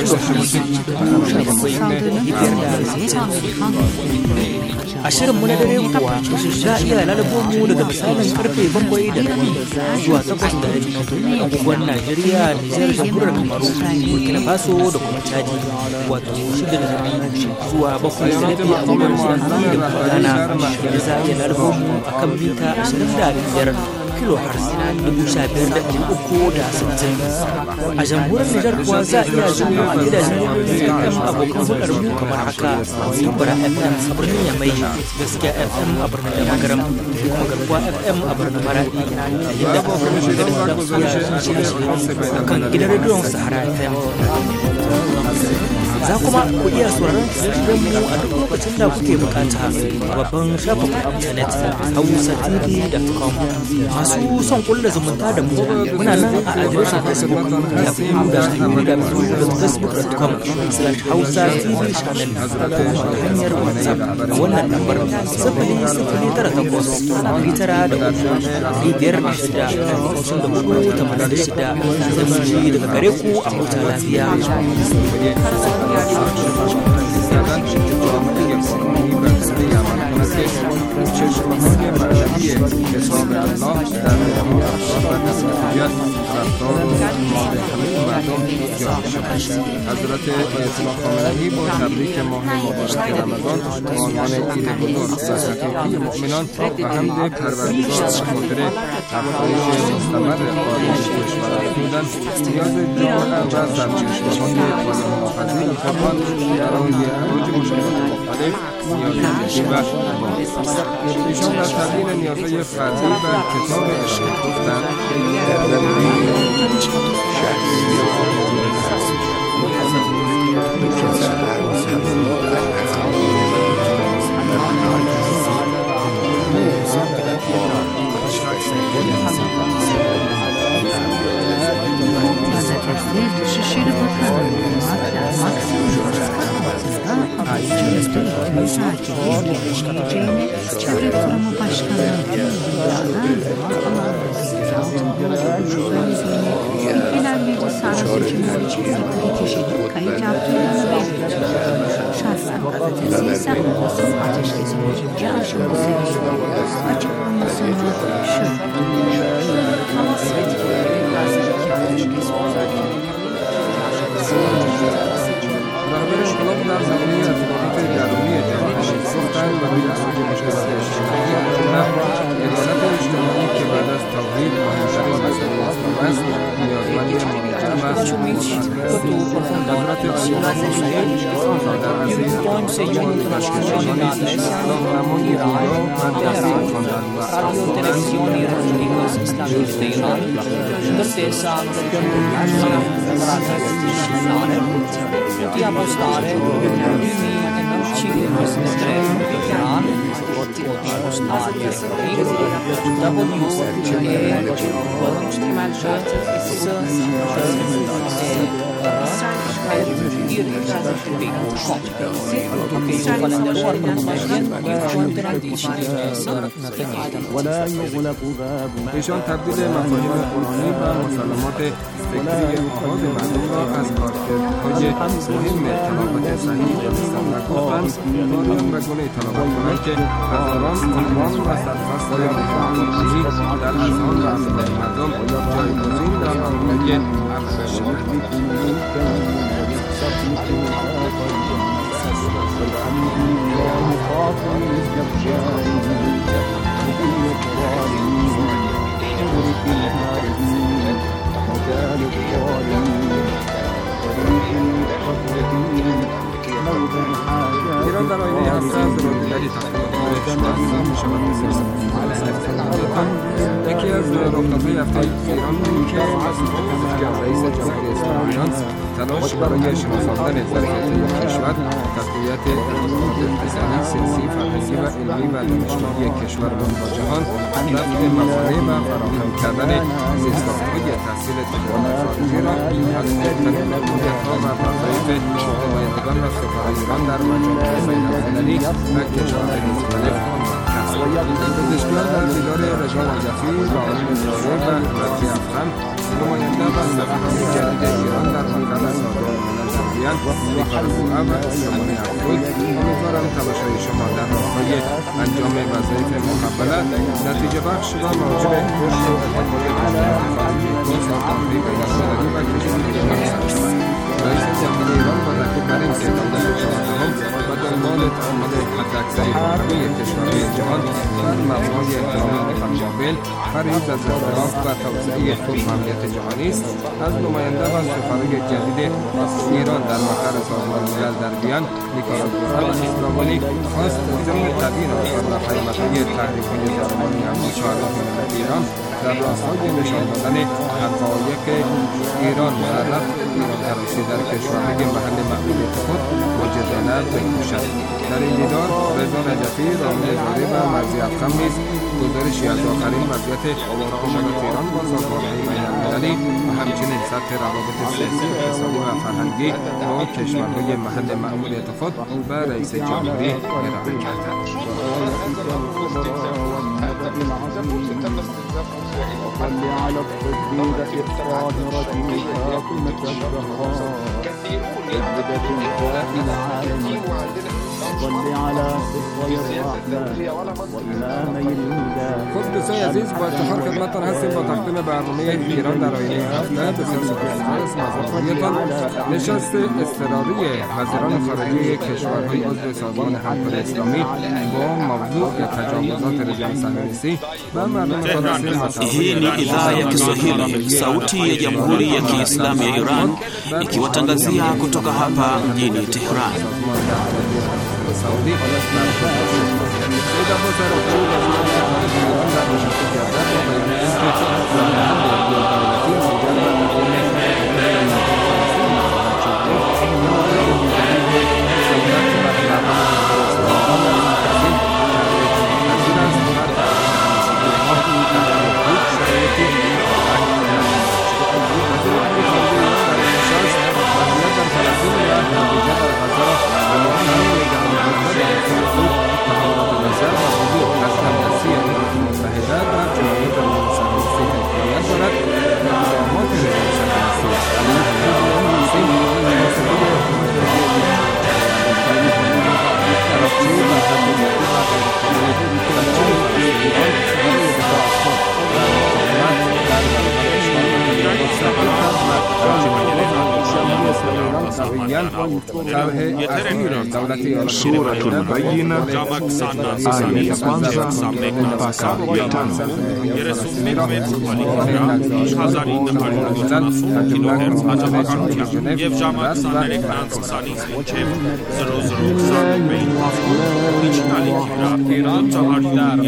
a shirinmu na dare kuwa za a iya lalabo mu daga misalin karfe 7:30 zuwa 8:30 agogon Najeriya, Nijar, Jamhuriyar Kamaru, Burkina Faso da kuma Chadi, wato 6:30 zuwa 7:30 agogon GMT da kuma Ghana da za a iya lalabo mu a kan mita 25 kHz 15,360. A jamhuriyar Nijar kuwa za a iya jin a gidajen FM abokan hulɗar mu kamar haka: Tambara FM a birnin Yamai, Gaskiya FM a birnin Damagaram, kuma Garkuwa FM a birnin Maradi, inda kuma da iya shirye-shirye kan gidan rediyon Sahara FM. Za kuma ku iya sauraron shirye-shiryen mu a duk lokacin da kuke bukata a babban shafin intanet hausatv.com. Masu son kulla zumunta da mu muna nan a adireshin Facebook www.facebook.com/hausatv channel ko kuma ta hanyar WhatsApp a wannan lambar 00983 zai mu ji daga gare ku a huta lafiya. چشمه‌های معنوی حساب الله در اطراف و مسیحیت رفتار و ایمان همه مردم یاد شود. حضرت آیت‌الله خامنه‌ای با تبریک ماه مبارک رمضان به عنوان عید بزرگ و حقیقی مؤمنان و حمد پروردگار به خاطر افزایش مستمر خارج کشور افزودن نیاز جامعه و سرچشمه‌های پایه‌محافظه قرآن برای علاج مشکلات مختلف نیاز جدی و ایشان در تبیین نیازهای فردی و کتاب ارائه گفتند Шишири Батхана, Максим Çevrelerimi başkanlarım, ülkeler meclisi seçimleri için kişilik kayıt yaptığımız ve şahsen gazetesi ise basın ateşkesi boyunca aşaması açıklamasını رهبر انقلاب در زمینه ارتباطات درونی جامعه گفتند برای افزایش مشکلات اجتماعی عدالت اجتماعی که بعد از توحید مهمترین مسئله اسلام است نیازمند مراجعه و حضرت در عرصه راهنمای دنیا مدرسه خواندن و di appostare e non ci ایشان تبدیل مفاهیم قرآنی و مسلمات فکری آحاد مردم را از کارکردهای مهم تلاوت صحیح اسلام نگفتند تاریان و گونه تلاوت کنند که هزاران عنوان و سرفصل قرآنی در اذهان و افکار مردم جایگزین در آینه افزایش شود. ایران در آینه هسته از رادیداری یکی از رخدادهای هفته ایران بود که رئیس جمهوری اسلامی ایران تلاش برای شناساندن ظرفیت کشور، تقویت اقتصادی، سیاسی، فرهنگی و علمی و دانشگاهی کشور با جهان، رفع موانع و فراهم کردن زیرساخت‌های تحصیل تجارت خارجی را از مختلف مأموریت‌ها و وظایف نمایندگان و سفرای ایران در مجامع بین‌المللی و کشورهای مختلف پزشکیان در دیدار رضا نجفی با آیین ظاهر و رضی افخم نماینده و سفیر جدید ایران در مقر سازمان ملل در وین نیکاراگوئه و زمان افغان امیدوارم تلاش‌های شما در راه‌های انجام وظایف مقبله نتیجه بخش و موجب رشد سازمان‌های بین‌المللی و کشورهای مقصد شود. رئیس جمهوری ایران با تاکید بر اینکه دولت چهاردهم و دنبال تعامل حداکثری با همه کشورهای جهان بر مبنای احترام متقابل پرهیز از اختلاف و توسعه صلح و امنیت جهانی است، از نماینده و سفیر جدید ایران در مقر سازمان ملل در وین نیکاراگوئه و اسلامی خواست ضمن تبیین آثار و پیامدهای تحریک‌های ظالمانه امریکا علیه ملت ایران در راستای نشان دادن حقایق ایران و رفع ایران‌تراشی در کشورهای محل مأموریت خود واجدانه بکوشد. در این دیدار رضا نجفی، رامین زاده و مرضی افخم نیز گزارشی از آخرین وضعیت ارتباطات ایران با سازمان‌های بین‌المللی و همچنین سطح روابط سیاسی، اقتصادی و فرهنگی با کشورهای محل مأموریت خود و رئیس جمهوری ارائه کردند. وصل على الصديقة الطاهرة فاطمة الزهراء سيدة نساء العالمين صل على سفر الرحمة وإمامي الهدى. خود دوستای عزیز با افتخار خدمتتان هستیم با تقدیم برنامه ایران در آینه هفته. بسیار سپاسگزارم از همراهیتان. نشست اضطراری وزیران خارجه کشورهای عضو سازمان همکاری اسلامی با موضوع تجاوزات رژیم صهیونیستی و مردم فلسطین. Hii ni idhaa ya Kiswahili, sauti ya Jamhuri ya Kiislamu ya Iran, ikiwatangazia kutoka hapa mjini Tehran. میگن طرح اخیر دولت ایالات سورة البینه آیه 15 ایران در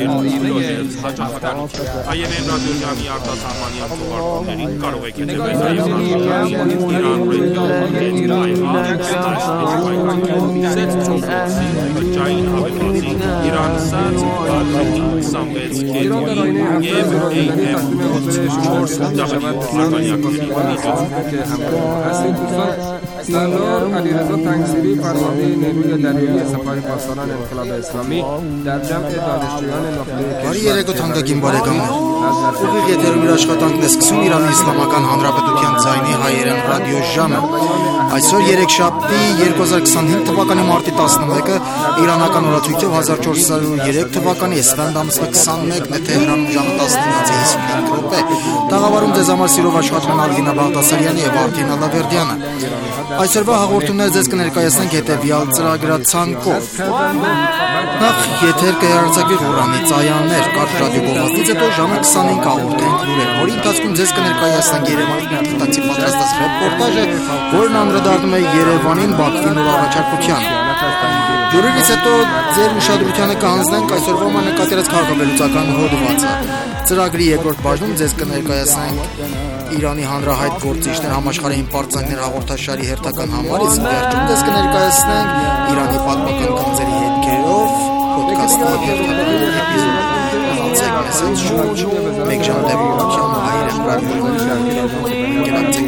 سردار علیرضا تنگسیری فرمانده نیروی دریایی سپاه پاسداران انقلاب اسلامی در جمع دانشجویان نخبه Բարի երեկո թանկագին բարեկամներ։ Ուղիղ եթերում իր աշխատանքն է սկսում Իրանի Իսլամական Հանրապետության ձայնի հայերեն ռադիո ժամը։ Այսօր երեքշաբթի 2025 թվականի մարտի 11-ը իրանական օրացույցով 1403 թվականի էսվանդ ամսվա 21-ն է Թեհրանում ժամը 19:55 րոպե։ Տաղավարում ձեզ համար սիրով աշխատում են Ալվինա Բաղդասարյանը եւ Արտին Ալավերդյանը։ Այսօրվա հաղորդումները ձեզ կներկայացնենք հետևյալ ծրագրացանկով։ Նախ եթեր կհեռարձակվի Ղուրանից այաներ, կարճ ռադիոգովազդից հետո ժամը 25 հաղորդենք լուրեր, որի ընթացքում ձեզ կներկայացնենք Երևանից մարտի պատրաստած ռեպորտաժը, որն անդրադառնում է Երևանին Բաքվի նոր առաջարկությանը։ Լուրերից հետո ձեր ուշադրությանը կհանձնենք այսօրվա նկատելած քաղաքավարության հոդվածը։ Ծրագրի երկրորդ բաժնում ձեզ կներկայացնենք Իրանի հանրահայտ գործիչներ համաշխարհային պարծանքներ հաղորդաշարի հերթական համարից, վերջում ձեզ կներկայացնենք Իրանի պատմական գանձերի հետքերով ոդքասթի հերթական էպիզոդը։ Մնացեք մեզ հետ շուրջ մեկ ժամ դեպքության հայերեն ռադիոյի գերակցեք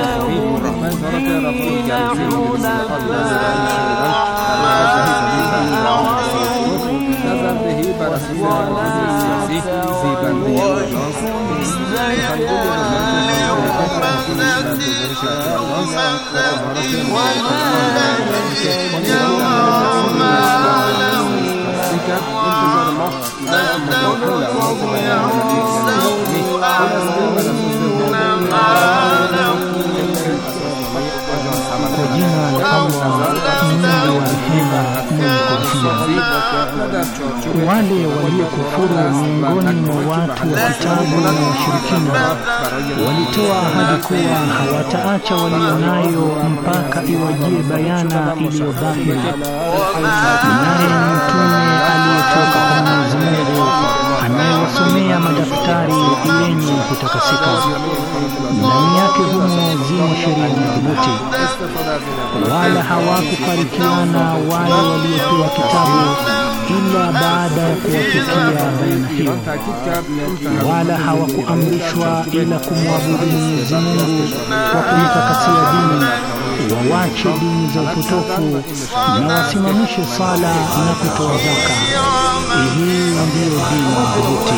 wale waliokufuru miongoni mwa watu wa kitabu na washirikina walitoa ahadi kuwa hawataacha walionayo mpaka iwajie bayana iliyo dhahiri. Naye mtume aliyetoka kwa Mwenyezi Mungu anayewasomea madaftari yenye kutakasika, ndani yake humo zimo sheria madhubuti. Wala hawakufarikiana wale waliopewa kitabu ila baada ya kuwafikia bayana hiyo, wala hawakuamrishwa ila kumwabudu Mwenyezi Mungu kwa kumtakasia dini, wawache dini za upotofu na wasimamishe sala na kutoa zaka. Hii ndiyo dini madhubuti.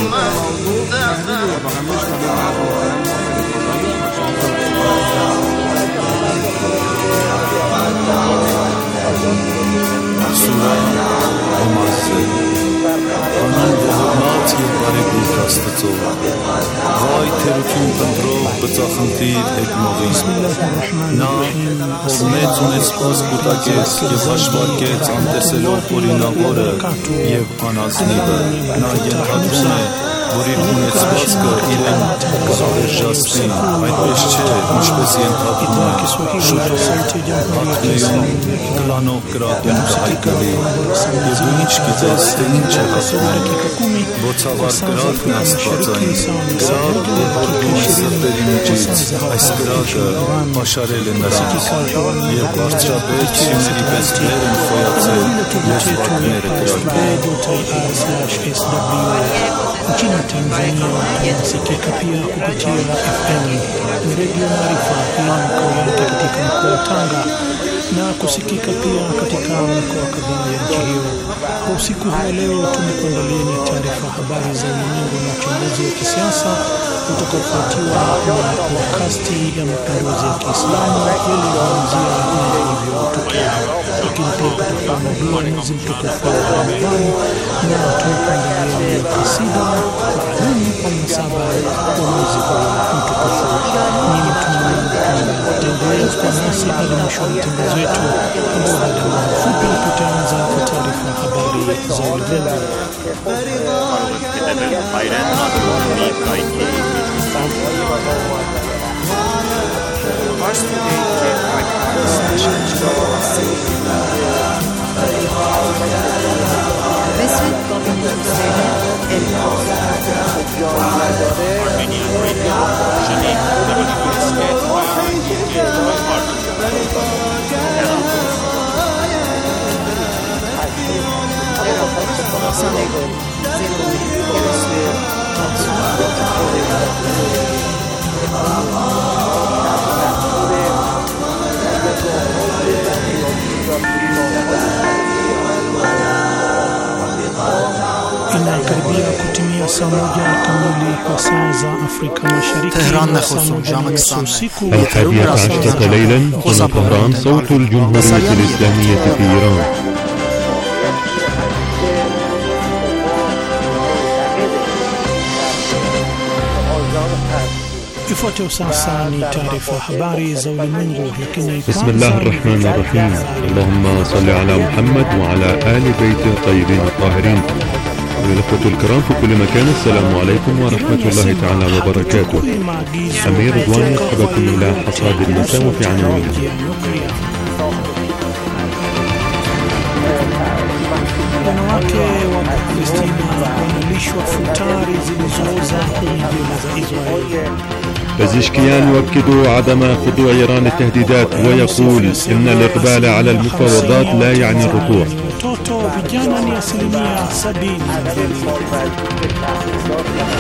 Անհանդեղնած և բարեգույթ Աստծո, վայ թերություն ընտրող բծախնդիր հեգնողին, նա մեծ ունեցված կուտակեց և հաշվարկեց անտեսելով օրինավորը և անազնիվը, նա ենթադրում է, որ իր ունեցվածքը իրեն կհավերժացնի, այդպես չէ, ինչպես ենթադրում է, շուտով հատմեյում կլանող կրատում հայկալի, և ու ինչ գիտես, թե ինչ է կասում, բոցավար կրատն աստվածային, կրատ ու հորդում է սրտերի միջից, այս կրատը պաշարել է նրան, և բարձրաբետ սյուների պես կներ են խոյացել, և վակները կրատել. Nchini Tanzania tunasikika pia kupitia FM Radio Maarifa makao yake katika mkoa wa Tanga na kusikika pia katika mikoa kadhaa ya nchi hiyo. Kwa usiku huu leo tumekuandalieni taarifa habari za ulimwengu na uchambuzi wa kisiasa utakaofuatiwa na podcasti ya mapinduzi ya Kiislamu yaliyoanzia ilivyotokea, lakini pia kutakuwa na dua mwezi mtukufu wa Ramadhani na tumekuandalieni kasida maalum kwa mnasaba wa mwezi huu mtukufu. Ni mtumaini kwamba tutaendelea kuwa nasi hadi mwisho wa matangazo yetu, ambao baada ya muda mfupi tutaanza kwa taarifa ya habari za ulimwengu. Inakaribia kutimia saa 1 kamili kwa saa za Afrika Mashariki. طهران خصوم جامع الساعة 11 ليلا هنا طهران صوت الجمهورية الإسلامية في إيران. Ifuatayo sasa ni taarifa ya habari za ulimwengu, lakini بسم الله الرحمن الرحيم. اللهم صل على محمد وعلى آل بيته الطيبين الطاهرين. الأخوة الكرام في كل مكان، السلام عليكم ورحمة الله تعالى وبركاته. أمير رضوان يرحبكم إلى حصاد المساء وفي عناوينها. Wanawake wa Palestina wanalishwa futari zilizooza kwenye jela za Israeli. بزشكيان يؤكد عدم خضوع إيران للتهديدات ويقول إن الإقبال على المفاوضات لا يعني الركوع. Watoto vijana ni 70%.